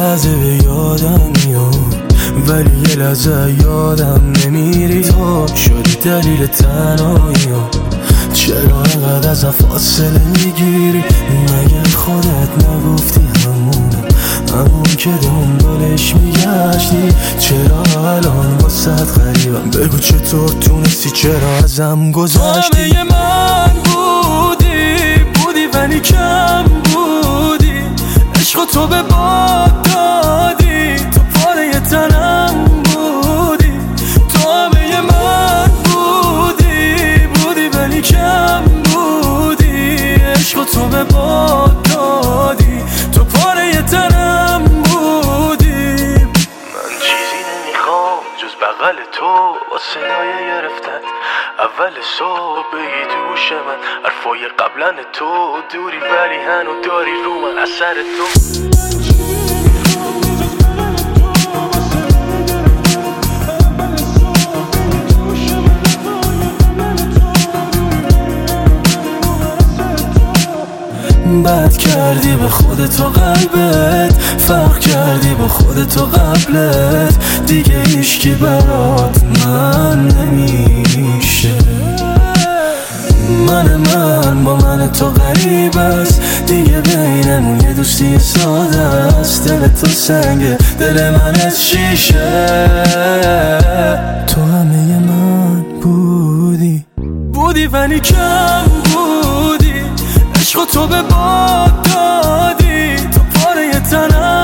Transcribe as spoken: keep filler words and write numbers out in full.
لحظه به یادم میاد، ولی یه لحظه یادم نمیری. تو شدی دلیل تنهاییام، چرا انقدر ازم فاصله میگیری؟ مگه خودت نگفتی همونه، همون که دنبالش میگشتی؟ چرا الان واسد غریبم؟ بگو چطور تونستی، چرا ازم گذشتی؟ همه من بودی، بودی ولی کم بودی. عشق تو به باد دادی، تو پاره تنم بودی. تو همه من بودی، بودی ولی کم بودی. عشق تو به باد دادی، تو پاره تنم بودی. من چیزی نمیخوام جز بغل تو، با صدای گرفتت اول صبح بگی تو گوش من حرفای قبلن تو. دوری ولی هنو داری رو من اثر تو. بد کردی به خودت و قلبت، فرق کردی با خودت و قبلت. دیگه هیچکی برات من نمیشه. من من با من تو غریب است، دیگه بینمون یه دوستی ساده است. دل تو سنگه، دل من از شیشه. تو همه من بودی، بودی ولی کم بودی. عشق تو به باد دادی، تو پاره تنم